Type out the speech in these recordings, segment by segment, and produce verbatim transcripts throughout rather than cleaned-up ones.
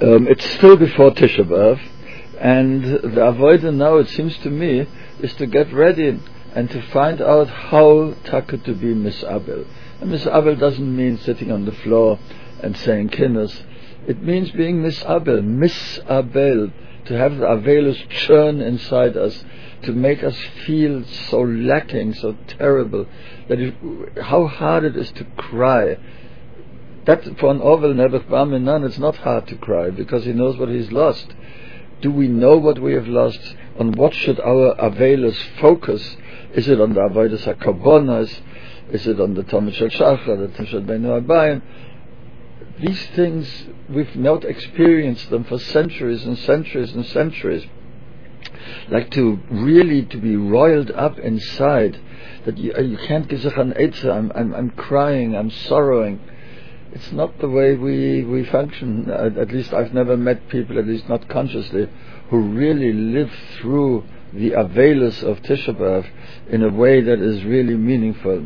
Um, it's still before Tisha B'Av, and the avodah now, it seems to me, is to get ready and to find out how taka to be misabel. And misabel doesn't mean sitting on the floor and saying kinnos. It means being misabel, misabel, to have the avelus churn inside us, to make us feel so lacking, so terrible, that it, how hard it is to cry. That for an Ovel Nebuch Baminan, it's not hard to cry because he knows what he's lost. Do we know what we have lost? On what should our avelus focus? Is it on the avodas hakabonas? Is it on the Talmud Shel Shachar, the Talmud Shel Beinu Habayim? These things, we've not experienced them for centuries and centuries and centuries. Like to really to be roiled up inside, that you, you can't give sich an Eitzah, I'm, I'm, I'm crying, I'm sorrowing. It's not the way we, we function. At, at least I've never met people, at least not consciously, who really live through the avelus of Tisha B'Av in a way that is really meaningful.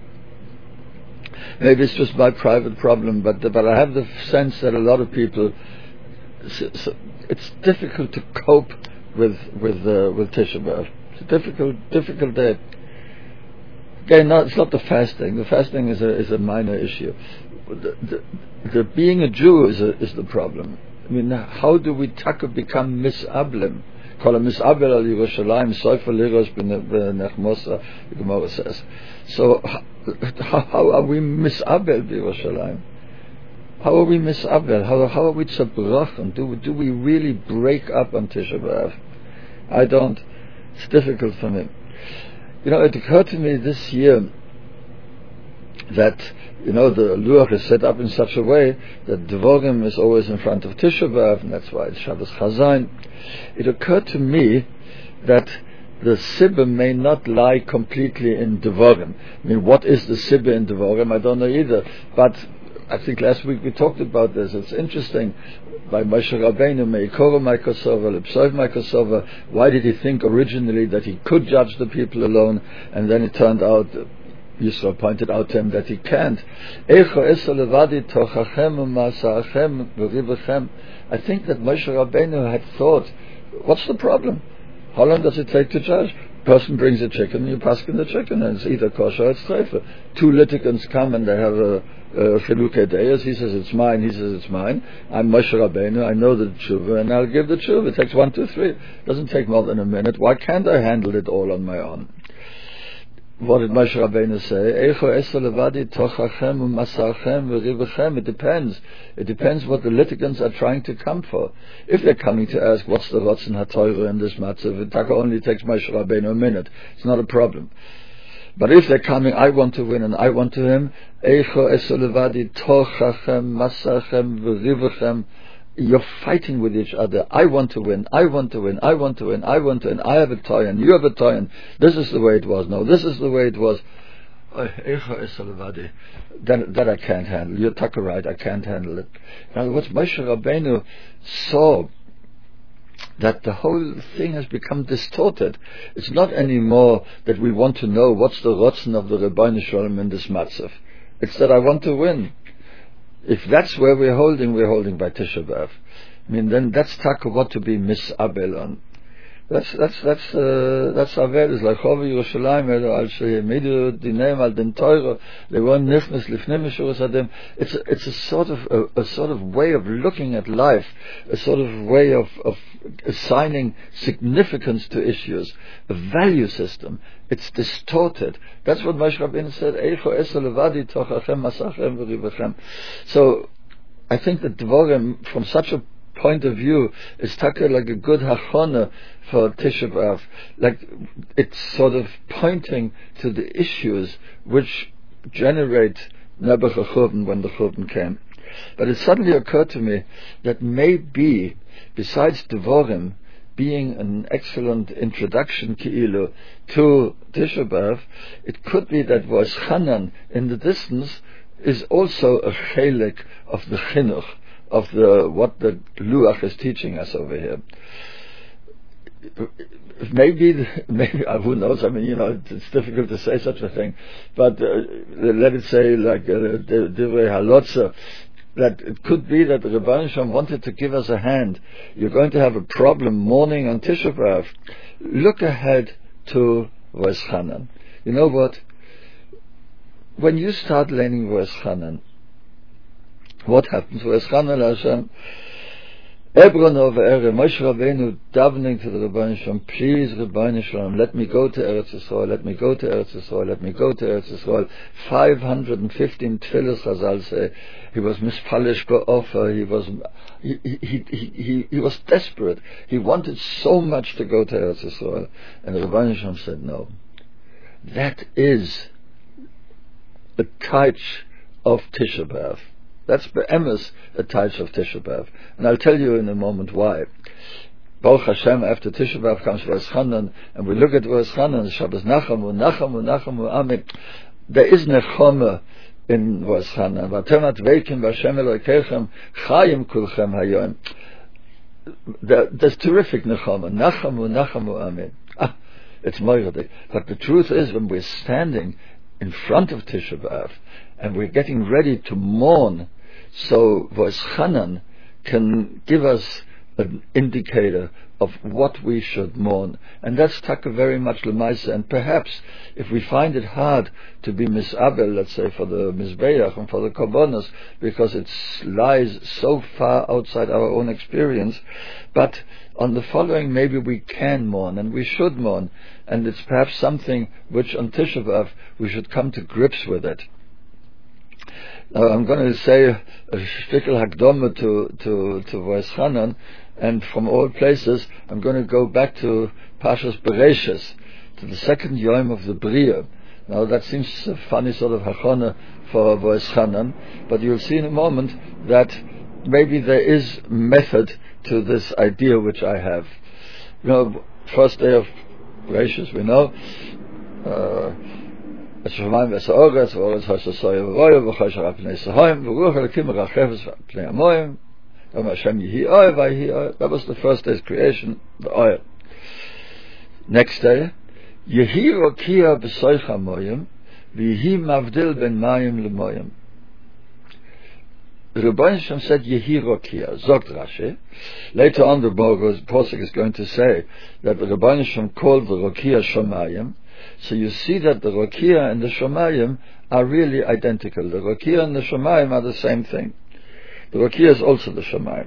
Maybe it's just my private problem, but but I have the sense that a lot of people, it's difficult to cope with with uh, with Tisha B'Av. It's a difficult difficult day. Okay, no, it's not the fasting. The fasting is a is a minor issue. The, the, the being a Jew is a, is the problem. I mean, how do we taka become misablim? Kol misabel al Yerushalayim soifer lirosh b'nechmosa. The Gemara says. So how, how are we misabel b'Yerushalayim? How are we misabel? How how are we tzabrochen? Do do we really break up on Tisha B'Av? I don't. It's difficult for me. You know, it occurred to me this year that, you know, the Luach is set up in such a way that Devorim is always in front of Tisha B'Av, and that's why it's Shabbos Chazayin. It occurred to me that the Sibba may not lie completely in Devorim. I mean, what is the Sibba in Devorim? I don't know either. But I think last week we talked about this. It's interesting. By Moshe Rabbeinu, Meikoro Maikosova, Lepsov Maikosova, why did he think originally that he could judge the people alone, and then it turned out, Yisro pointed out to him that he can't. I think that Moshe Rabbeinu had thought, what's the problem? How long does it take to judge? Person brings a chicken, you pass in the chicken, and it's either kosher or it's treifa. Two litigants come and they have a chilukei deis. He says it's mine, he says it's mine. I'm Moshe Rabbeinu, I know the tshuva, and I'll give the tshuva. It takes one, two, three. It doesn't take more than a minute. Why can't I handle it all on my own? What did Moshe Rabbeinu say? It depends. It depends what the litigants are trying to come for. If they're coming to ask what's the Rotzen HaTorah in this matzav, it only takes Moshe Rabbeinu a minute. It's not a problem. But if they're coming, I want to win and I want to him, you're fighting with each other. I want to win, I want to win, I want to win, I want to win, I have a toy and you have a toy and this is the way it was. No, this is the way it was. That, that I can't handle. You're taka right, I can't handle it. In other words, Moshe Rabbeinu saw that the whole thing has become distorted. It's not anymore that we want to know what's the rotzen of the Rebbeinu Shalom in this matzav. It's that I want to win. If that's where we're holding, we're holding by Tisha B'Av. I mean, then that's taka what to be misabel on. That's that's that's uh, that's avel is like Chova Yerushalayim al sheyemidu dinem al den Torah. They weren't nifnes lifnei mishurus adem. It's a, it's a sort of a, a sort of way of looking at life, a sort of way of of assigning significance to issues, a value system. It's distorted. That's what Moshe Rabbeinu said. Eicho esa levadi tochachem masachem v'rivachem. So I think that Dvorim, from such a point of view, is taka like a good hachana for Tisha B'Av. Like it's sort of pointing to the issues which generate Nebuch HaChurban when the Churban came. But it suddenly occurred to me that maybe, besides Devorim being an excellent introduction ki'ilu to Tisha B'Av, it could be that Vos Chanan in the distance is also a chelik of the chinuch, of the what the Luach is teaching us over here. Maybe, maybe who knows? I mean, you know, it's difficult to say such a thing. But uh, let it say, like uh, Divrei Halotza, that it could be that the Rebbeinu Shalom wanted to give us a hand. You're going to have a problem mourning on Tisha B'Av. Look ahead to Rosh Chanan. You know what? When you start learning Rosh Chanan, what happens? Rosh Chanan Hashem, Ebron over Ere, Moshe Rabbeinu davening to the Rebbeinu Shalom, please Rebbeinu Shalom, let me go to Eretz Yisrael, let me go to Eretz Yisrael, let me go to Eretz Yisrael. five hundred fifteen tefillos, Chazal say. He was mispalish be'ofer, he was, he, he, he, he, he was desperate. He wanted so much to go to Eretz Yisrael. And the Rebbeinu Shalom said no. That is the touch of Tisha B'Av. That's be'emes a touch of Tisha B'Av. And I'll tell you in a moment why. Baruch Hashem, after Tisha B'Av comes Rosh Chanan, and we look at Rosh Chanan, Shabbos Nachamu, Nachamu, Nachamu, Amen. There is nechama in Rosh Chanan. Vatemat veikim v'Hashem Elokeichem chayim kulchem hayom. There's terrific nechama. Nachamu, Nachamu, Amen. Ah, it's moiradik. But the truth is, when we're standing in front of Tisha B'Av, and we're getting ready to mourn, so Rosh Chanan can give us an indicator of what we should mourn. And that's taka very much lemaisa. And perhaps if we find it hard to be misabel, let's say for the mizbeach and for the korbanos, because it lies so far outside our own experience, but on the following maybe we can mourn and we should mourn, and it's perhaps something which on Tisha B'Av we should come to grips with it. Now I'm going to say a shtickle hakdoma to to to Rosh Chanan, and from all places I'm going to go back to Parshas Bereishis, to the second yom of the Bria. Now that seems a funny sort of hachana for Rosh Chanan, but you'll see in a moment that maybe there is method to this idea which I have. You know, first day of Bereishis, we know. Uh, השמיים והארץ, והארץ השסויה ורויה, וחשר על פני סהוים, ורוח אלוקים מרחפת על פני המים, ואומר השם יהי אוהל ויהי אוהל. That was the first day's creation, the oil. Next day, יהי רוקיע בסויך המים, ויהי מבדיל בין מים למים. The Rebbeinu Shalom said Yehi Rokia, Zogt Rashi. Later on the Pasuk is going to say that the Rebbeinu Shalom called the Rokia Shomayim. So you see that the Rokia and the Shomayim are really identical. The Rokia and the Shomayim are the same thing. The Rokia is also the Shomayim.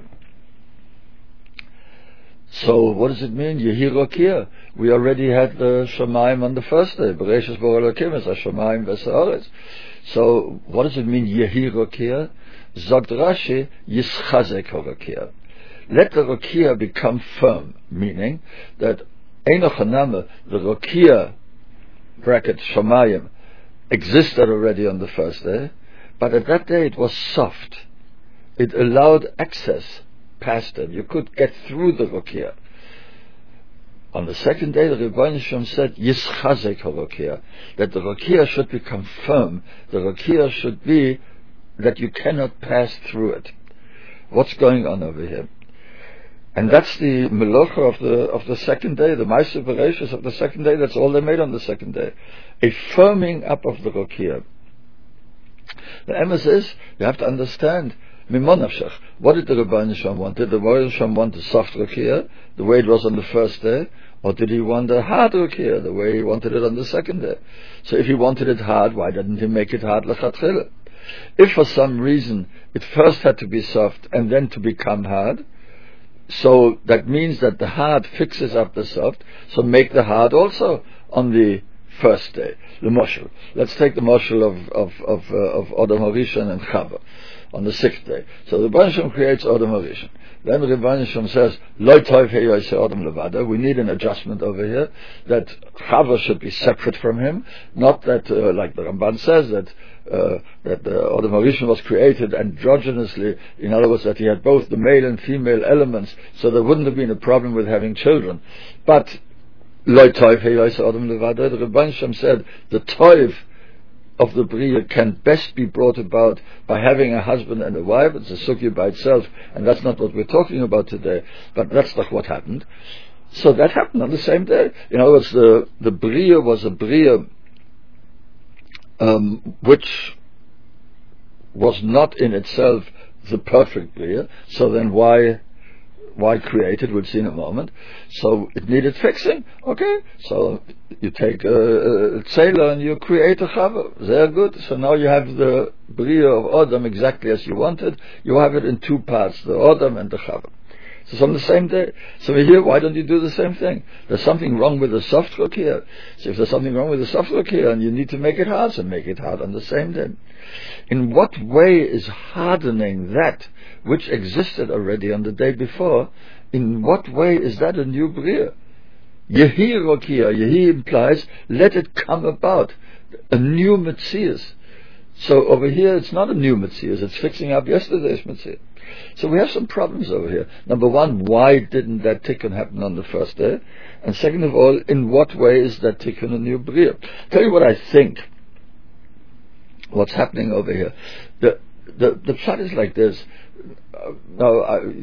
So what does it mean? Yehi Rokia. We already had the Shomayim on the first day. Bereishis Bo Elokim is a Shomayim v'Sa'aretz. So what does it mean Yehi Rokia? Zogt Rashi, Yischazek HaRokia. Let the Rokia become firm, meaning that Einoch Haname, the Rokia, bracket Shomayim, existed already on the first day, but at that day it was soft. It allowed access past it. You could get through the Rokia. On the second day, the Rebbeinu Shalom said, Yischazek HaRokia, that the Rokia should become firm. The Rokia should be that you cannot pass through it. What's going on over here? And that's the melocha of the of the second day, the Ma'aser Bereishis of the second day. That's all they made on the second day, a firming up of the Rokia. The emes is, you have to understand, Mimonavshach. What did the Rebbeinu Shalom want? Did the Rebbeinu Shalom want a soft Rokia, the way it was on the first day, or did he want a hard Rokia, the way he wanted it on the second day? So if he wanted it hard, why didn't he make it hard lechatchila? If for some reason it first had to be soft and then to become hard, so that means that the hard fixes up the soft, so make the hard also on the first day. The moshel. Let's take the moshel of of of, uh, of Adam HaRishon and Chava on the sixth day. So the Rebbeinu Shalom creates Adam HaRishon. Then the Rebbeinu Shalom says, Lo toiv heyoseh Adam levada. We need an adjustment over here, that Chava should be separate from him, not that, uh, like the Ramban says, that Uh, that the Adam HaRishon was created androgynously, in other words, that he had both the male and female elements, so there wouldn't have been a problem with having children. But Lo toiv heyoseh Adam levada, the Rebbeinu Shalom said the toiv of the Bria can best be brought about by having a husband and a wife. It's a sugya by itself, and that's not what we're talking about today, but that's not what happened. So that happened on the same day. In other words, the, the Bria was a Bria Um, which was not in itself the perfect Bria. So then why why create it? We'll see in a moment. So it needed fixing. Okay, so you take a, a tzela and you create a chava. Very good. So now you have the Bria of Adam exactly as you wanted. You have it in two parts, the Adam and the chava. So it's on the same day. So we're here, why don't you do the same thing? There's something wrong with the soft rock here. So if there's something wrong with the soft rock here and you need to make it hard, so make it hard on the same day. In what way is hardening that which existed already on the day before, in what way is that a new Bria? Yehi rock here, Yehi implies, let it come about. A new Metzias. So over here it's not a new Metzias, it's fixing up yesterday's Metzias. So we have some problems over here. Number one, why didn't that tikkun happen on the first day? And second of all, in what way is that tikkun a new Bria? Tell you what I think. What's happening over here? The the the pshat is like this. Uh, now,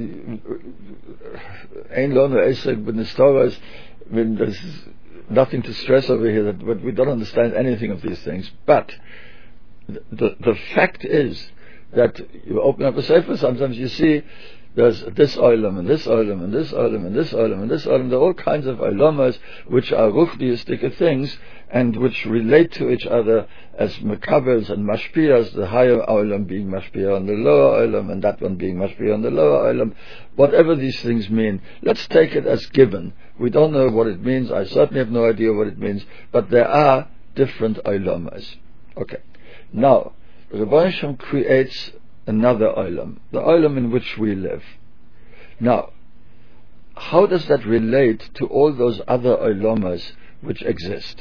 ein lo esek b'nistoros. I mean, there's nothing to stress over here. That but we don't understand anything of these things. But the the, the fact is that you open up a sefer, sometimes you see there's this olam and this olam and this olam and this olam and this olam. There are all kinds of olamas which are ruchdiistic things and which relate to each other as makabels and mashpiyas, the higher olam being mashpiyah on the lower olam and that one being mashpiyah on the lower olam. Whatever these things mean, let's take it as given. We don't know what it means. I certainly have no idea what it means, but there are different olamas. Okay. Now, Rebbeinu Shem creates another olam, the olam in which we live. Now, how does that relate to all those other olamas which exist?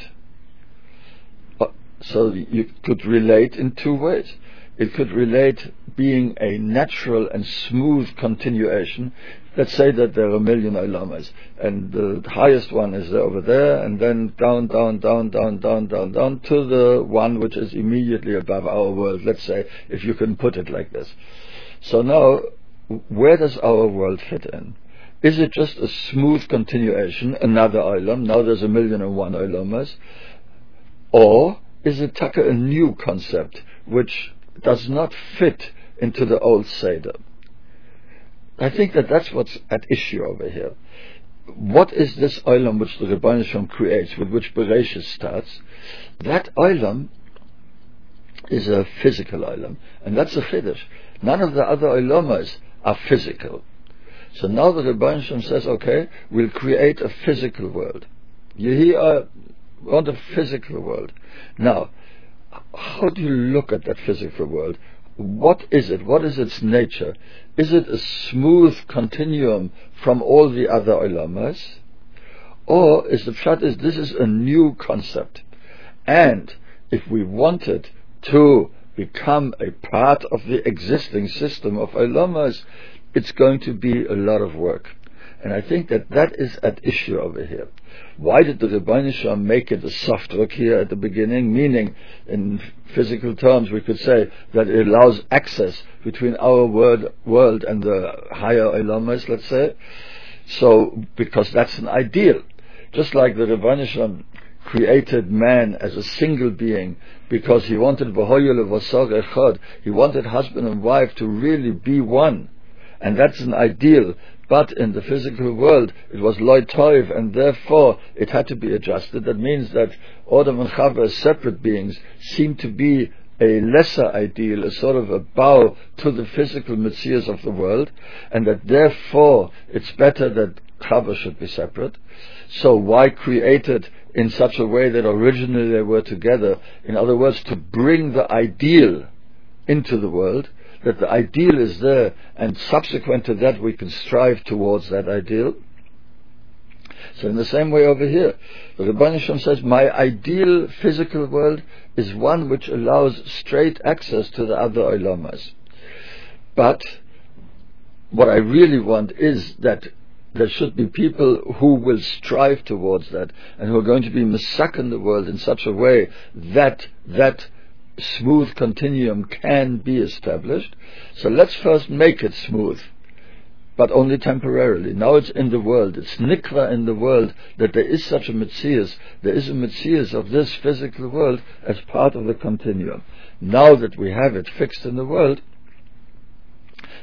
Uh, so you could relate in two ways. It could relate being a natural and smooth continuation. Let's say that there are a million olamas, and the highest one is over there, and then down, down, down, down, down, down, down, to the one which is immediately above our world, let's say, if you can put it like this. So now, where does our world fit in? Is it just a smooth continuation, another olam, now there's a million and one olamas, or is it taka a new concept, which does not fit into the old Seder? I think that that's what's at issue over here. What is this olam which the Rebbeinu Shem creates, with which Bereshit starts? That olam is a physical olam, and that's a chiddush. None of the other olamas are physical. So now the Rebbeinu Shem says, okay, we'll create a physical world. You want a physical world. Now, how do you look at that physical world? What is it? What is its nature? Is it a smooth continuum from all the other olamas? Or is the pshat is this is a new concept? And if we wanted to become a part of the existing system of olamas, it's going to be a lot of work. And I think that that is at issue over here. Why did the Rebbeinu Shem make it a soft rock here at the beginning? Meaning, in physical terms, we could say that it allows access between our world, world and the higher olamas, let's say. So, because that's an ideal. Just like the Rebbeinu Shem created man as a single being because he wanted v'hoyu levasar echad, he wanted husband and wife to really be one. And that's an ideal. But in the physical world, it was loy toiv, and therefore it had to be adjusted. That means that Adam and Chava, as separate beings, seem to be a lesser ideal, a sort of a bow to the physical metzias of the world, and that therefore it's better that Chava should be separate. So why create it in such a way that originally they were together? In other words, to bring the ideal into the world, that the ideal is there, and subsequent to that we can strive towards that ideal. So in the same way over here, the Rebbeinu Shem says, my ideal physical world is one which allows straight access to the other olamas. But what I really want is that there should be people who will strive towards that, and who are going to be mesak in the world in such a way that that smooth continuum can be established. So let's first make it smooth, but only temporarily. Now it's in the world, it's nikra in the world, that there is such a metzias, there is a metzias of this physical world as part of the continuum. Now that we have it fixed in the world,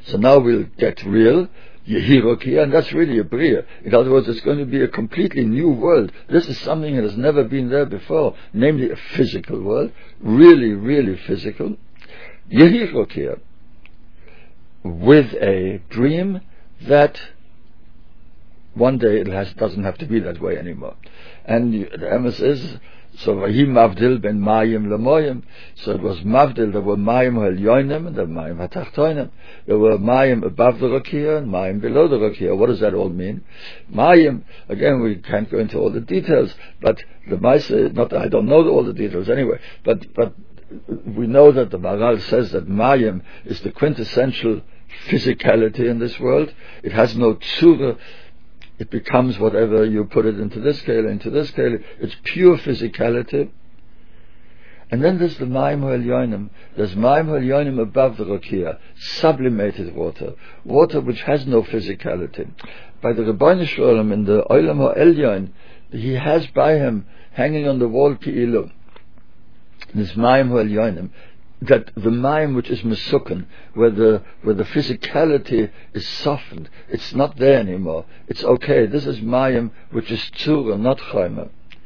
So now we'll get real, Yehirokia, and that's really a Bria. In other words, it's going to be a completely new world. This is something that has never been there before, namely a physical world, really, really physical. Yehirokia, with a dream that one day it has, doesn't have to be that way anymore. And the emes is, so Vahi Mavdil ben Mayim Lamoyim. So it was Mavdil, there were Mayim Halyonim and there were Mayim Hatachtoinim. There were Mayim above the Rakia and Mayim below the Rakia. What does that all mean? Mayim, again, we can't go into all the details, but the Maisa, not I don't know all the details anyway, but but we know that the Maharal says that Mayim is the quintessential physicality in this world. It has no tzura. It becomes whatever you put it into this scale, into this scale. It's pure physicality. And then there's the Mayim Ha'elyonim. There's Mayim Ha'elyonim above the Rakia, sublimated water, water which has no physicality. By the Rebbeinu Shalom in the Olam Ha'elyon, he has by him, hanging on the wall, Ki'ilu, this Mayim Ha'elyonim, that the Mayim which is Mesukken, where the where the physicality is softened, it's not there anymore. It's okay. This is Mayim which is Tzura, not Chayma.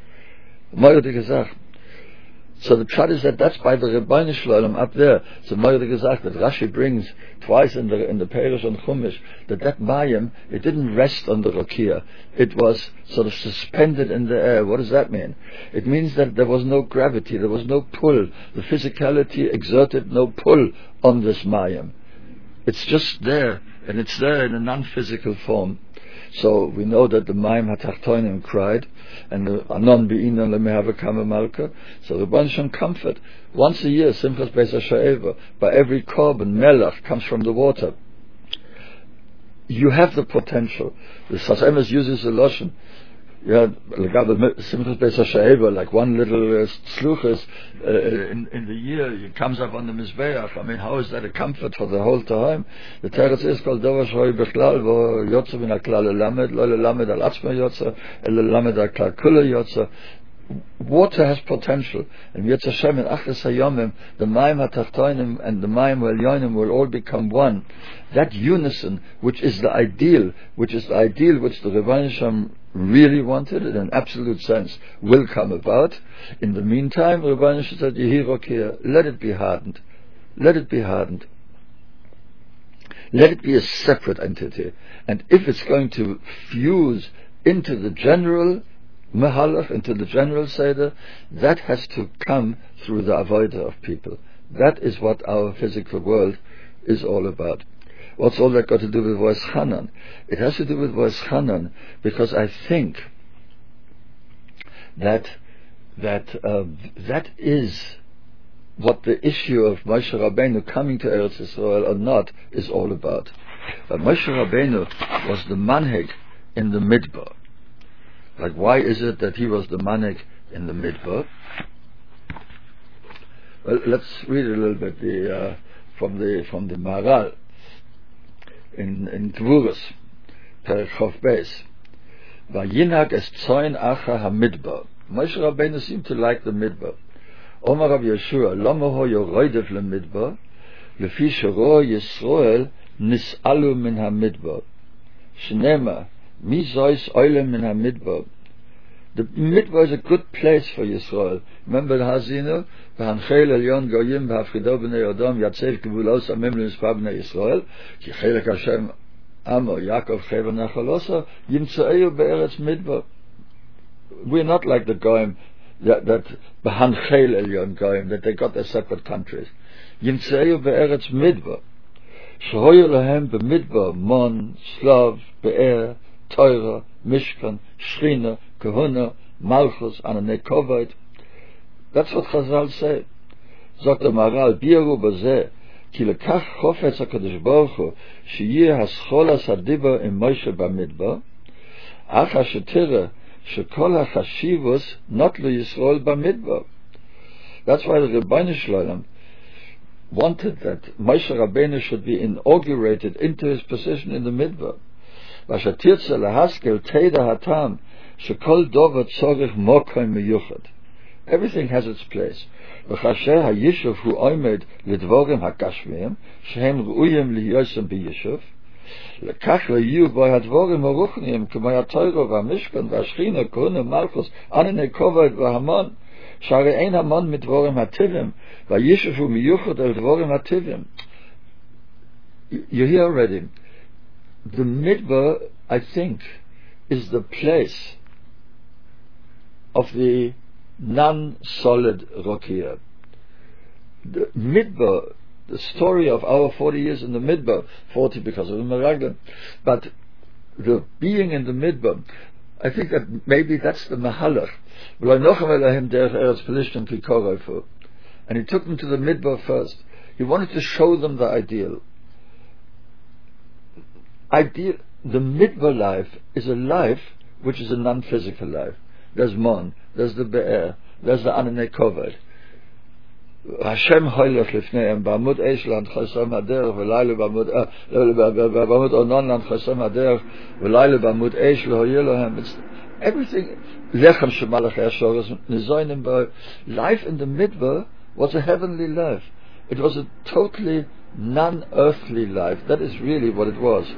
So the pshat is that that's by the Rebbeinu Shalom up there. So Moira gesagt that Rashi brings twice in the in the Perish on Chumash that that Mayim, it didn't rest on the Rakia. It was sort of suspended in the air. What does that mean? It means that there was no gravity, there was no pull. The physicality exerted no pull on this Mayim. It's just there, and it's there in a non-physical form. So we know that the Mayim Hatachtoinim cried, and the Anon Be'inan Lemehava Malka. So the bunch of comfort. Once a year, Simchas Beis HaSha'eva, by every korban, melach comes from the water. You have the potential. The Sas Emes uses a lotion. Yeah, Simchas Beis HaSha'eva, like one little uh, sluchas uh, in, in the year, it comes up on the Mizbeach. I mean, how is that a comfort for the whole time? The Teretz is called Dova Shoi Bechlal, Vo Yotze Min HaKlal Elamed, Lo Elamed Al Atzma Yotze, El Elamed Al Klal Kula Yotze. Water has potential, and Yetz Hashem in Achres Hayomim, the Mayim HaTachtoinim and the Mayim Ha'elyonim will all become one. That unison, which is the ideal, which is the ideal which the Rebbeinu Shalom really wanted, in an absolute sense, will come about. In the meantime, Rebbeinu Shalom said, Yehirokia, let it be hardened. Let it be hardened. Let it be a separate entity. And if it's going to fuse into the general Mehalach, into the general Seder, that has to come through the avodah of people. That is what our physical world is all about. What's all that got to do with Voice Hanan? It has to do with Voice Hanan because I think that that uh, that is what the issue of Moshe Rabbeinu coming to Eretz Yisrael or not is all about. But Moshe Rabbeinu was the manhig in the Midbar. Like, why is it that he was the manhig in the Midbar? Well, let's read a little bit the, uh, from the from the Maharal in in Gvuras, Perek Chof Beis. Vayinhag es tzoin acha ha-Midbar. Moshe Rabbeinu seemed to like the Midbar. Omar Rav Yeshua, lama ho yoroidev le-Midbar, lefi shero Yisrael nis'alu min ha-Midbar. Shnema, mi zois oile min ha-Midbar. The Midbar is a good place for Yisrael. Remember the Hazinu? V'hanchel elyon goyim v'hafrido b'nei Odom yatzev gevulos amim l'mispar b'nei Yisrael ki chelek Hashem amo Yaakov cheva nachalosa yimtze'eu be'eretz Midbar. We're not like the goyim that that v'hanchel elyon goyim that they got their separate countries. Yimtze'eu be'eretz Midbar shehoyu lahem b'Midbar mon slav be'er Torah Mishkan Shrina Kahuna, Malchus, Ananei Kovait. That's what Chazal say. Sagt der Maharal, Biaru Bazeh, Ki lekach chofetz HaKadosh Baruch Hu, Sheyeh hascholas hadiba im Moshe b'Midbar, ach hashetira, shekol hachashivus not lo Yisrael b'Midbar. That's why the Rebbeinu Shalom wanted that Moshe Rabbeinu should be inaugurated into his position in the Midbar. Vashatirtze lahaskel teida hatam, shekol dover tzorich mokoim meyuchad. Everything has its place. וכאשר היישוב הוא עומד לדבורים הגשמיים, שהם ראויים להיות ביישוב, לכך לא יהיו בו הדבורים הרוחניים, כמו התורה והמשכן והשכינה, כהונה, מלכוס, ענני כובד והמון, שהרי אין המון מדבורים הטבעיים, והיישוב הוא מיוחד על דבורים הטבעיים. You hear already, the midbar, I think, is the place of the non-solid Rokia. The Midbar, the story of our forty years in the Midbar, forty because of the Meraglim, but the being in the Midbar, I think that maybe that's the Mahalach. And he took them to the Midbar first. He wanted to show them the ideal. Ideal. The Midbar life is a life which is a non-physical life. There's Mon, there's the Be'er, there's the Ananei Koved. Hashem hoylech lifneim, ba'amud eish land chasam haderech, v'laylu ba'amud, ba'amud onon land chasam haderech, v'laylu ba'amud eish v'hoyelohem. It's everything. Lechem shemalach yashoros, nizoinim ba. Life in the Midbar was a heavenly life. It was a totally non-earthly life. That is really what it was.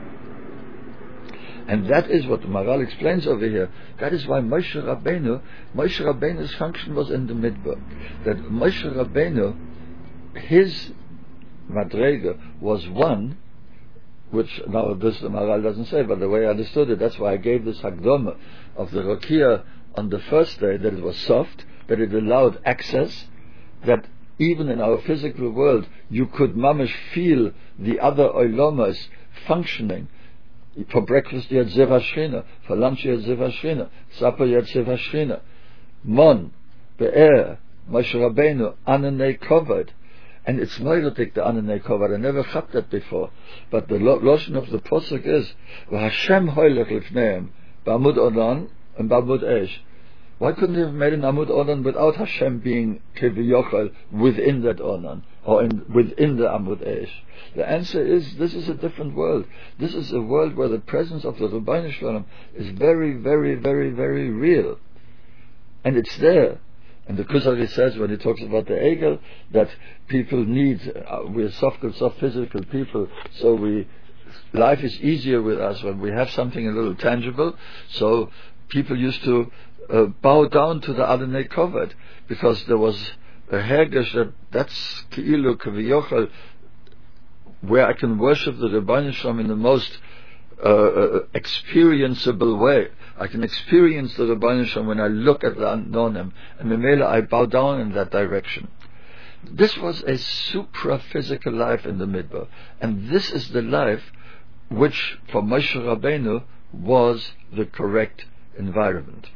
And that is what the Maharal explains over here. That is why Moshe Rabbeinu, Moshe Rabbeinu's function was in the Midbar. That Moshe Rabbeinu, his Madrega was one, which now this the Maharal doesn't say, but the way I understood it, that's why I gave this Hagdoma of the Rokia on the first day, that it was soft, that it allowed access, that even in our physical world you could mamish feel the other Oilomas functioning. For breakfast you had Zeva Shrina, for lunch you had Zeva Shrina, supper you had Zeva Shrina. Mon, Be'er, Moshe Rabbeinu, Ananei Koved. And it's Moirotik, the Ananei Koved. I never had that before. But the lotion of the Posuk is, Hashem hoylech lifneim, Ba'amud Onan and Ba'amud Eish. Why couldn't he have made an Amud Onan without Hashem being Keviyochel within that Onan, or in, within the Amud Eish? The answer is, this is a different world. This is a world where the presence of the Rabbeinu Shalom is very, very, very, very real. And it's there. And the Kuzari says, when he talks about the Egel, that people need, uh, we're soft, soft physical people, so we, life is easier with us when we have something a little tangible. So people used to uh, bow down to the Adonai Koved, because there was a hergesh that that's Ki'ilu Kaviyochel, where I can worship the Rebbeinu Shalom in the most uh, uh, experienceable way. I can experience the Rebbeinu Shalom when I look at the Anonim, and Memela I bow down in that direction. This was a supra-physical life in the Midbar, and this is the life which for Moshe Rabbeinu was the correct environment.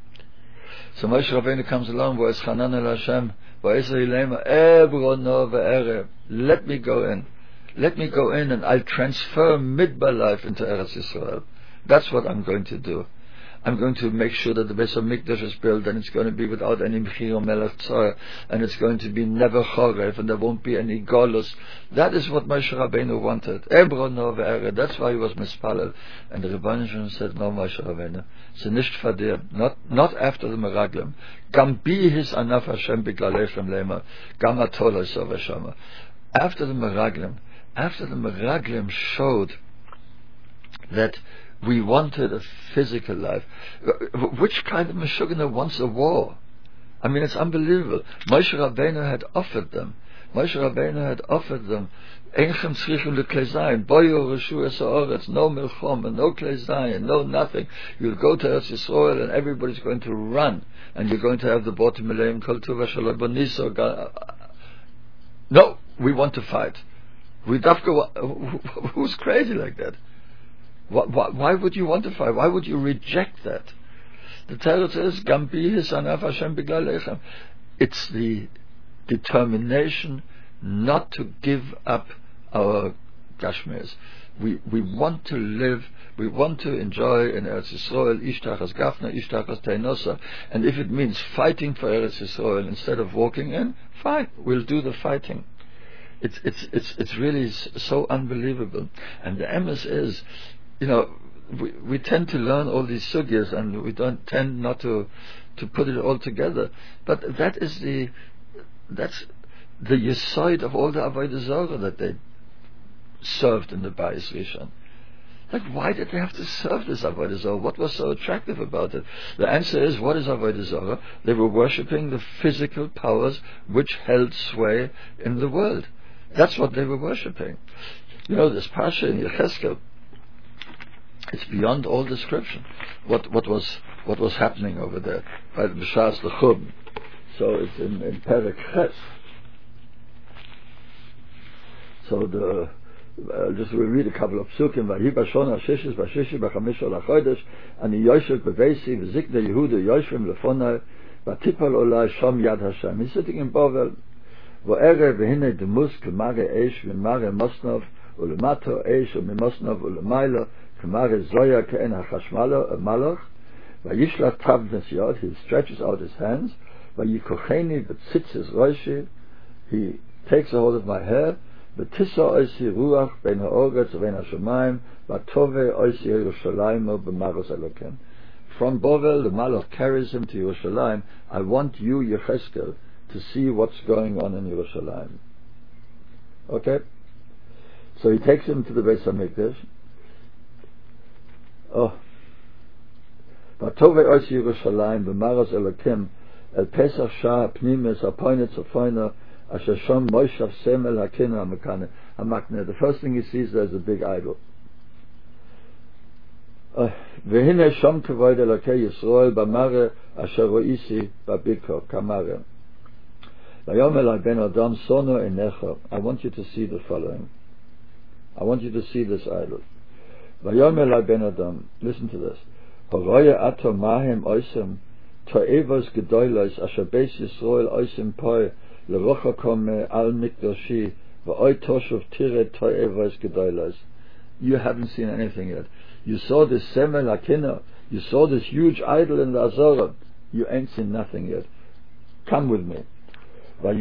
So Moshe Rabbeinu comes along, V'es Chanan el Hashem, V'es Ilema, Ebrono ve'erev, let me go in. Let me go in and I'll transfer Midbar life into Eretz Yisrael. That's what I'm going to do. I'm going to make sure that the Beis HaMikdash is built, and it's going to be without any Mechir Melech Tzor, and it's going to be never Chorev, and there won't be any Golus. That is what Moshe Rabbeinu wanted. Ebrono ve'erev. That's why he was mispalel. And the Rebbeinu Shalom said, no, Moshe Rabbeinu, it's nicht fadir, not not after the Meraglim. Gam bi his anaf Hashem biglalechem lema, gam atol so v'shama. After the Meraglim, after the Meraglim showed that we wanted a physical life. Which kind of Meshugana wants a war? I mean, it's unbelievable. Moshe Rabbeinu had offered them. Moshe Rabbeinu had offered them. Enchem tzrichim lekleizayin, boyo reshu esaoretz, no milchom, no kleizayin, no nothing. You'll go to Eretz Yisrael and everybody's going to run, and you're going to have the botim meleim kol tuva shalom boniso. No, we want to fight. We dafka. Who's crazy like that? Why, why would you want to fight? Why would you reject that? The Torah says, Gambi hisanaf Hashem biglalechem. It's the determination not to give up our Gashmias. We we want to live, we want to enjoy in Eretz Yisrael, Ishtachas Gafna, Ishtachas Tainosa, and if it means fighting for Eretz Yisrael instead of walking in, fine, we'll do the fighting. It's it's it's it's really so unbelievable. And the emes is, you know, we, we tend to learn all these sugyas, and we don't tend not to to put it all together. But that is the, that's the yesod of all the Avodah Zarah that they served in the Bayis Rishon. Like, why did they have to serve this Avodah Zarah? What was so attractive about it? The answer is, what is Avodah Zarah? They were worshipping the physical powers which held sway in the world. That's what they were worshipping. You know, this Pasha in Yecheskel, it's beyond all description. What what was what was happening over there by the B'shas the Chum. So it's in, in Perek Ches. So the Uh, just we'll read a couple of psukim. Vahi b'shon ha'shishis b'shishi b'chamish ha'chodesh ani yoshev b'veisi v'zikne Yehuda yoshvim lefonai v'tipal olai shom yad Hashem. He's sitting in Bovel. V'ere v'hinei demus k'mare eish v'mare mosnov u'lemato eish u'mimosnov u'lemaylo k'mare zoya ke'en ha'chashmalo a malach v'yishlat tavnes yod. He stretches out his hands. V'yikocheni v'tzitzis roshi. He takes a hold of my hair. Betissa oisi ruach ben ha'oretz ben ha'shamayim v'tove oisi Yerushalayim b'maros Elokim. From Bovel, the Malach carries him to Yerushalayim. I want you, Yecheskel, to see what's going on in Yerushalayim. Okay? So he takes him to the Beis HaMikdash. Oh. V'tove oisi Yerushalayim b'maros Elokim el Pesach Shah Pnimis Apoinetz Apoiner. The first thing he sees, there's a big idol. V'hinei shom kavod Elokei Yisrael b'mare asher ro'isi b'biko kamare. V'yom elai ben adam sono enecha. I want you to see the following. I want you to see this idol. V'yom elai ben adam. Listen to this. Horoye ato mahem oisem to'evos gedolos asher beis Yisrael oisem poi. You haven't seen anything yet. You saw this semel akina. You saw this huge idol in the Azorah. You ain't seen nothing yet. Come with me. There's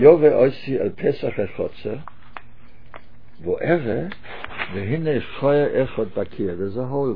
a hole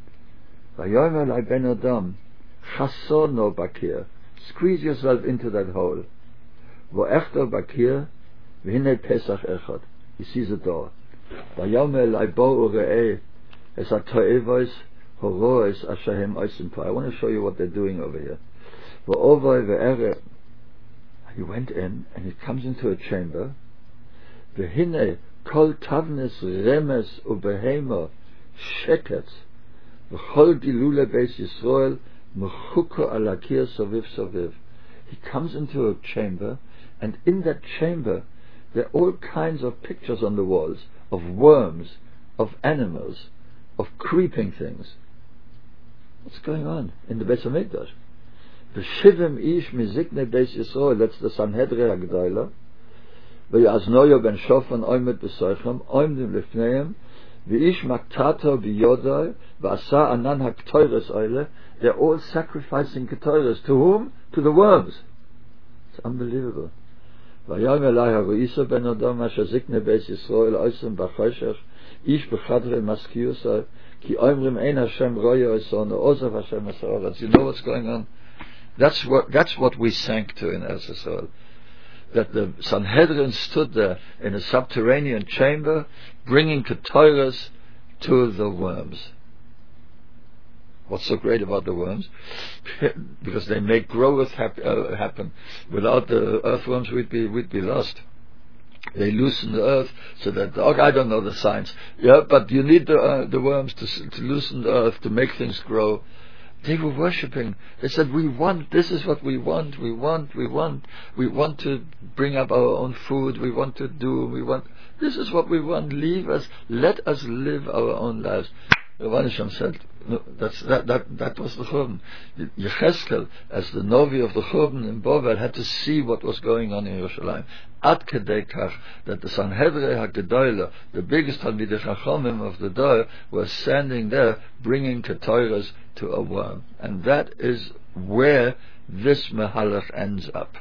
there. Squeeze yourself into that hole. Wo echter bakir, v'hinei pesach echad. He sees a door. V'yomel aibo ure'eh, es ha'to'evois horoes ashahem oisim po. I want to show you what they're doing over here. V'ovoi ve'ere. He went in, and he comes into a chamber. V'hinei kol tavnes remes ubehema sheketz. V'chol dilule beis Yisrael mechuko alakir soviv soviv. He comes into a chamber, and in that chamber there are all kinds of pictures on the walls of worms, of animals, of creeping things. What's going on in the Beis HaMikdash? The Shivim Ish Mizikne Beis Yisrael, that's the Sanhedrin HaGedolah. V'yaznoyo ben Shofan oimet b'soichem, oimdim lifneim, v'ish maktato b'yodai, v'asa anan ha'ktoires oile. They're all sacrificing ketoires. To whom? To the worms. It's unbelievable. Vayom elai ha'ruisa ben adam asher zikne beis Yisrael oisem b'choshech ish b'chadre maskiyusai ki oimrim ein Hashem roya oisonu ozav Hashem esaoretz. You know what's going on? That's what that's what we sank to in Eretz Yisrael. That the Sanhedrin stood there in a subterranean chamber, bringing ketoires to the worms. What's so great about the worms? Because they make growth hap- uh, happen. Without the earthworms, we'd be we'd be lost. They loosen the earth so that the, okay, I don't know the science. Yeah, but you need the uh, the worms to to loosen the earth to make things grow. They were worshipping. They said, "We want. This is what we want. We want. We want. We want to bring up our own food. We want to do. We want. This is what we want. Leave us. Let us live our own lives." Rabban Shem said, no, that's, that, that, that was the Churban. Yecheskel, as the Novi of the Churban in Bovel, had to see what was going on in Yerushalayim. Ad kedei kach, that the Sanhedrin HaGedolah, the biggest Talmidei Chachamim of the Dor, were standing there bringing ketoires to a worm. And that is where this Mehalach ends up.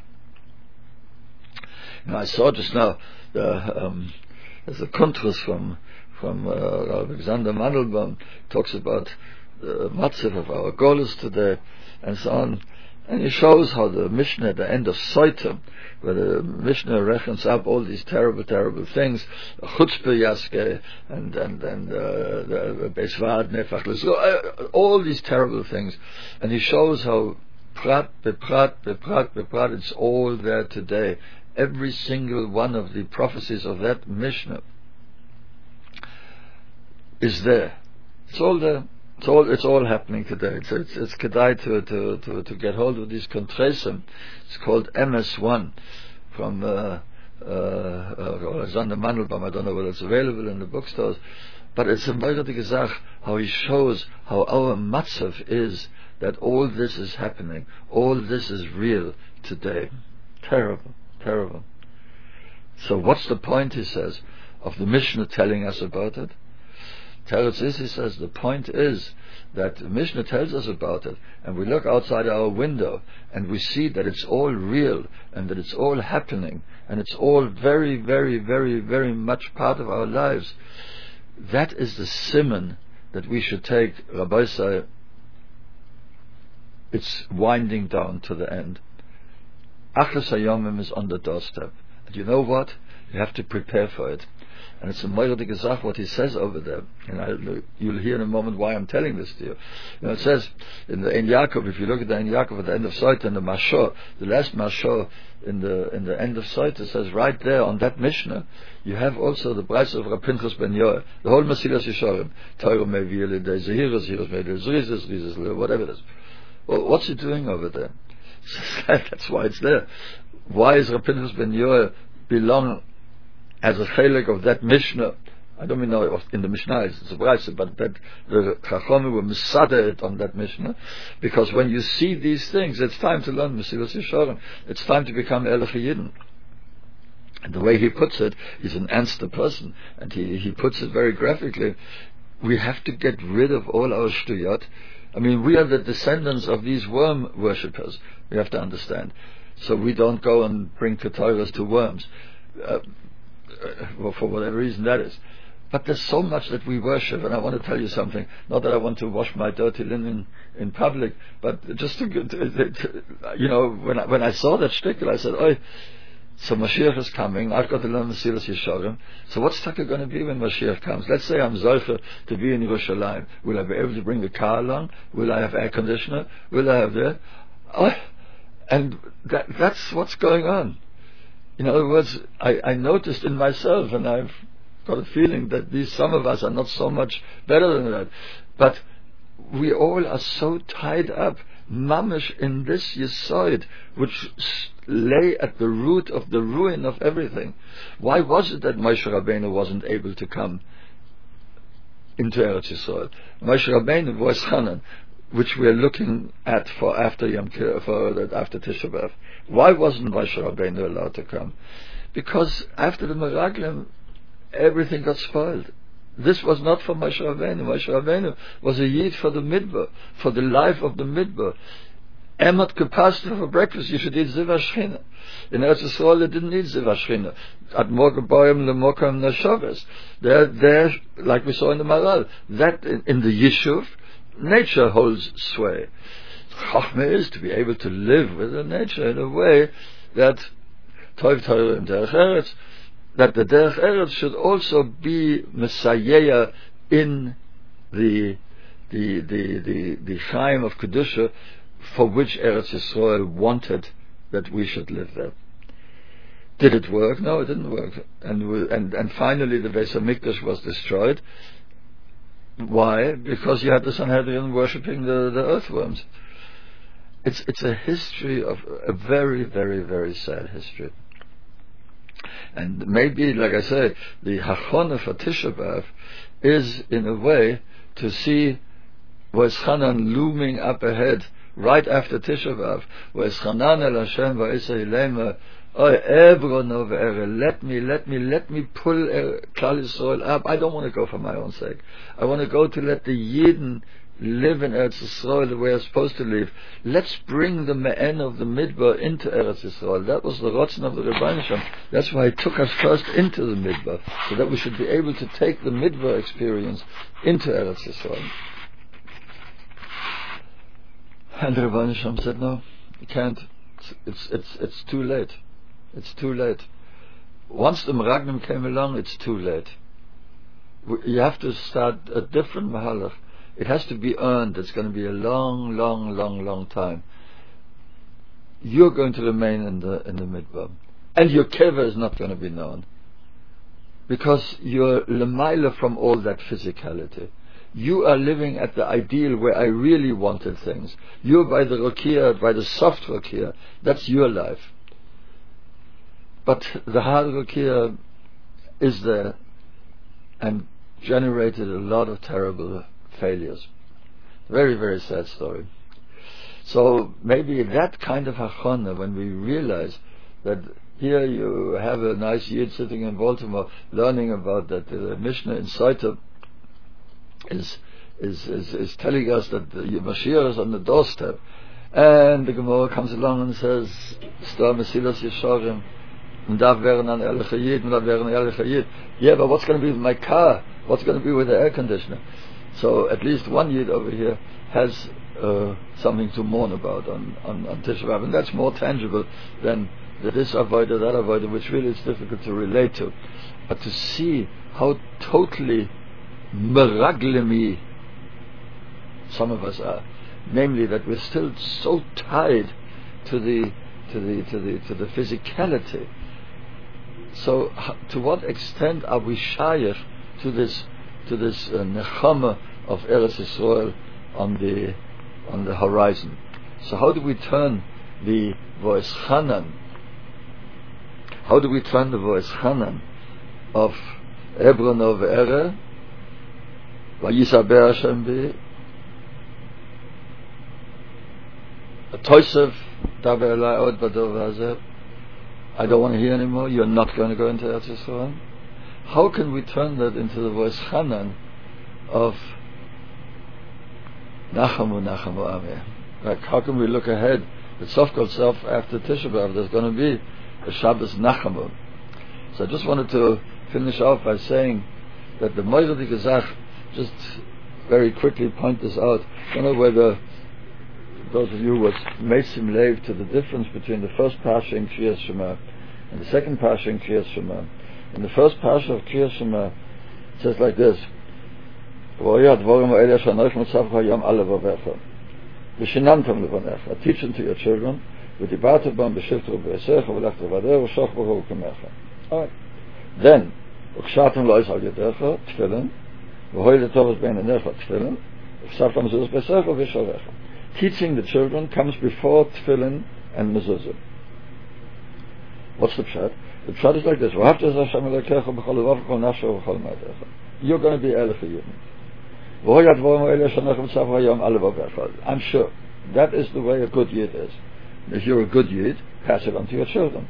Now, I saw just now, the, um, there's a contrast from from uh, Alexander Mandelbaum, talks about the matzav of our golos today, and so on. And he shows how the Mishnah at the end of Soita, where the Mishnah reckons up all these terrible, terrible things, Chutzpah Yaske, and and and uh, the Beisvad Nefach L'Zro, all these terrible things, and he shows how Prat Beprat Beprat Beprat, it's all there today. Every single one of the prophecies of that Mishnah is there. It's all there. It's all, it's all happening today. It's, it's, it's kedai to, to, to, to get hold of these kontresim. It's called M S one from, uh, uh, Alexander Mandelbaum. I don't know whether it's available in the bookstores, but it's a merdige Sach, how he shows how our matzav is, that all this is happening. All this is real today. Terrible, terrible. So what's the point, he says, of the Mishnah telling us about it? Teretz is, he says, the point is that the Mishnah tells us about it, and we look outside our window and we see that it's all real and that it's all happening and it's all very, very, very, very much part of our lives. That is the simon that we should take. Rabbi say, it's winding down to the end. Achas Hayomim is on the doorstep, and you know what? You have to prepare for it. And it's a merdige Sach what he says over there. And I, you'll hear in a moment why I'm telling this to you. You know, it says in the Ein Yaakov, if you look at the Ein Yaakov at the end of Soita, in the Mashor, the last Mashor in the in the end of Soita, says right there on that Mishnah, you have also the price of Rav Pinchas ben Yoel, the whole Mesilas Yesharim, Torah Meviel, the Zehiras, Zehiras Meviel, Zrizis, Zrizis, whatever it is. Well, what's he doing over there? That's why it's there. Why is Rav Pinchas ben Yoel belong as a chelik of that Mishnah? I don't mean know in the Mishnah it's a brayso, but that the Chachamim were misadet on that Mishnah, because when you see these things, it's time to learn Mesilas Yesharim. It's time to become Elech Yidden. And the way he puts it, he's an Ernster person, and he, he puts it very graphically. We have to get rid of all our shtuyot. I mean, we are the descendants of these worm worshippers. We have to understand. So we don't go and bring ketoras to worms. Uh, Well, for whatever reason that is. But there's so much that we worship, and I want to tell you something. Not that I want to wash my dirty linen in public, but just to, to, to you know, when I, when I saw that shtickle, I said, "Oh, so Mashiach is coming. I've got to learn Mesilas Yesharim. So what's Taka going to be when Mashiach comes? Let's say I'm Zolche to be in Yerushalayim. Will I be able to bring the car along? Will I have air conditioner? Will I have that? Oh, and that, that's what's going on." In other words, I, I noticed in myself, and I've got a feeling that these some of us are not so much better than that, but we all are so tied up, mamish, in this yesod, which lay at the root of the ruin of everything. Why was it that Moshe Rabbeinu wasn't able to come into Eretz Yisrael? Moshe Rabbeinu was Hanan, which we are looking at for after Yom Kippur, for after Tisha B'Av. Why wasn't Moshe Rabbeinu allowed to come? Because after the Meraglim, everything got spoiled. This was not for Moshe Rabbeinu. Moshe Rabbeinu was a yid for the Midbar, for the life of the Midbar. Emot kapasta for breakfast, you should eat Ziva Shechina. In Eretz Yisrael, they didn't eat Ziva Shechina. At Morgaboyim Lemokam Nashaves. There, there, like we saw in the Maral, that in, in the Yishuv, nature holds sway. Chachma is to be able to live with the nature in a way that Tov Torah and Derech Eretz, that the Derech Eretz should also be Messiah in the the the the, the Chaim of Kedusha, for which Eretz Yisrael wanted that we should live there. Did it work? No, it didn't work. And we, and and finally, the Beis Hamikdash was destroyed. Why? Because you had the Sanhedrin worshipping the, the earthworms. It's it's a history of a very, very, very sad history. And maybe, like I say, the Hachonah for Tisha B'Av is, in a way, to see V'es Chanan looming up ahead right after Tisha B'Av. V'es Chanan el Hashem v'esei lema. Oh, let me, let me, let me pull Klal Yisrael up. I don't want to go for my own sake. I want to go to let the Yidden live in Eretz Yisrael the way I'm supposed to live. Let's bring the Me'en of the Midbar into Eretz Yisrael. That was the Rotzen of the Rebbeinu Shem. That's why he took us first into the Midbar, so that we should be able to take the Midbar experience into Eretz Yisrael. And the Rebbeinu Shem said, no, You can't. It's it's it's too late. It's too late. Once the Meraglim came along, it's too late. You have to start a different mahalach. It has to be earned. It's going to be a long, long, long, long time. You're going to remain in the in the midbar, and your keva is not going to be known, because you're lemaila from all that physicality. You are living at the ideal where I really wanted things. You're by the rakia, by the soft rakia. That's your life. But the hard rakia is there and generated a lot of terrible failures. Very, very sad story. So maybe that kind of hachana, when we realize that here you have a nice yid sitting in Baltimore learning about that the Mishnah in Saita is is, is is telling us that the Mashiach is on the doorstep, and the Gemara comes along and says, "Sta Mesilas Yesharim, and da wären an ehrliche Yid, and da wären an ehrliche Yid." Yeah, but what's going to be with my car? What's going to be with the air conditioner? So at least one Yid over here has uh, something to mourn about on on, on Tisha B'Av, and that's more tangible than the this avoider, that avoider, which really is difficult to relate to. But to see how totally meraglemi some of us are, namely that we're still so tied to the to the to the to the physicality. So to what extent are we shayach to this to this uh, nechama of Eretz Yisrael on the on the horizon? So how do we turn the voice Hanan? How do we turn the voice Hanan of Hebron of Ere? Vayisaber Hashem bi Toisev daber elai od badov hazeh. I don't want to hear anymore. You're not going to go into Eretz Yisrael. How can we turn that into the voice Hanan of Nachamu Nachamu Ameh? Like, how can we look ahead? It's sof kol sof after Tisha B'Av. There's going to be a Shabbos Nachamu. So I just wanted to finish off by saying that the Moiradi Gezach, just very quickly point this out. I don't know whether those of you who made some lave to the difference between the first Parsha in Kriyas Shema and the second Parsha in Kriyas Shema. In the first Parsha of Kriyas Shema, it says like this: teach unto your children, alright. Then teaching the children comes before tefillin and mezuzah. What's the pshat? The pshat is like this: you're going to be Elef Yidin. I'm sure that is the way a good Yid is. If you're a good Yid, pass it on to your children.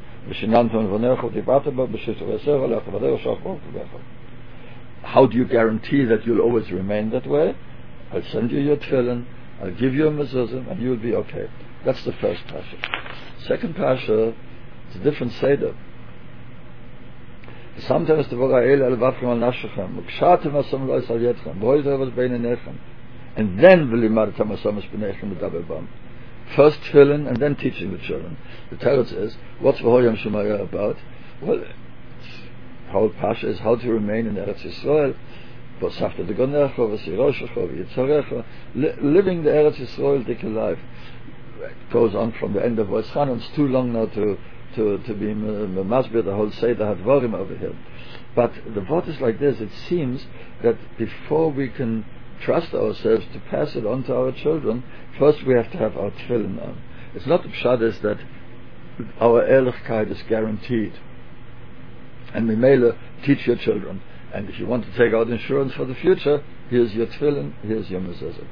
How do you guarantee that you'll always remain that way? I'll send you your tefillin, I'll give you a mezuzah, and you'll be okay. That's the first Pasha. Second Pasha, it's a different Seder. Sometimes the Vora'el al-Vafrim al-Nashachem, Ukshatim asam lois al-Yetchem, Voizer was beinenechem, and then v'limartam asam es-b'nechem l'dabebam. First tefillin, and then teaching the children. The teretz is, what's V'hoyam Shemaya about? Well, the whole Pasha is how to remain in Eretz Yisrael, V'safta degonecha, v'siroshecha, v'yitzarecha, living the Eretz Yisrael dike life. It goes on from the end of Voice Chan, it's too long now to to, to be masbir the whole Seder Hadvarim over here. But the word is like this: it seems that before we can trust ourselves to pass it on to our children, first we have to have our tefillin on. It's not the pshat is that our ehrlichkeit is guaranteed, and Mimela, teach your children. And if you want to take out insurance for the future, here's your tefillin, here's your mezuzah.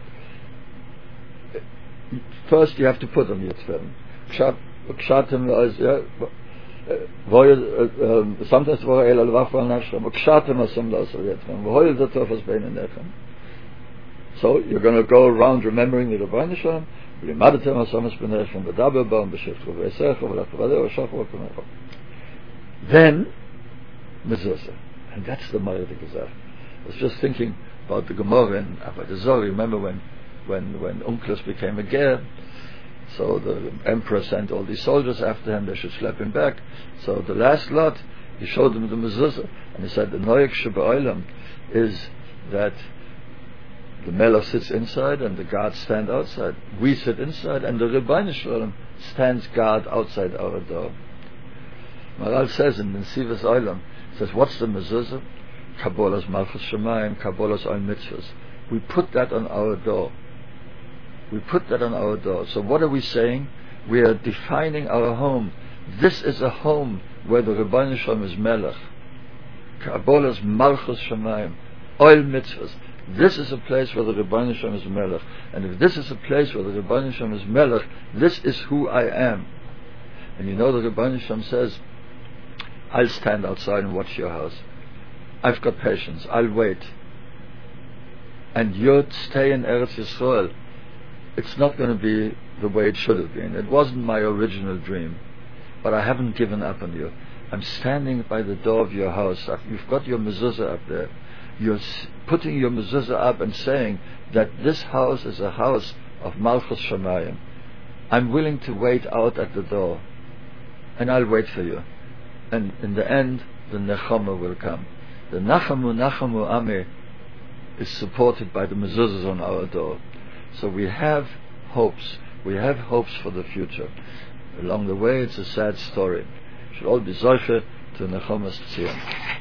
First you have to put on your tefillin. Kshatim as yeah, sometimes Vora'el al-Vafrim al-Nashachem, Kshatim asam lois al-Yetchem, V'hoyel zatov as beinenechem. So you're going to go around remembering the Rebbeinu Shalom, v'limadatem asam es-b'nechem, v'daber ba'am b'shivtchu v'esecha v'lach v'adeh v'shach v'kamecha. Then mezuzah. And that's the Moiradi Gezach. I was just thinking about the Gemara in Avodah Zarah. Remember when, when, when Unclus became a ger, So the emperor sent all these soldiers after him, they should slap him back. So the last lot, he showed them the mezuzah, and he said the noyek sheba'olam is that the melech sits inside and the guards stand outside. We sit inside and the Rebbeinu Shalom stands guard outside our door. Maral says in the Sivas Olam, says, what's the mezuzah? Kabbalas Malchus Shemayim, Kabbalas Oil Mitzvahs. We put that on our door. We put that on our door. So what are we saying? We are defining our home. This is a home where the Rebbeinu Shalom is Melech. Kabbalas Malchus Shemayim, Oil Mitzvahs. This is a place where the Rebbeinu Shalom is Melech. And if this is a place where the Rebbeinu Shalom is Melech, this is who I am. And you know the Rebbeinu Shalom says, I'll stand outside and watch your house. I've got patience. I'll wait. And you'll stay in Eretz Yisrael. It's not going to be the way it should have been. It wasn't my original dream. But I haven't given up on you. I'm standing by the door of your house. You've got your mezuzah up there. You're putting your mezuzah up and saying that this house is a house of Malchus Shemayim. I'm willing to wait out at the door. And I'll wait for you. And in the end, the Nechama will come. The Nachamu Nachamu Ami is supported by the mezuzahs on our door. So we have hopes. We have hopes for the future. Along the way, it's a sad story. We should all be zoche to Nechamas Tzion.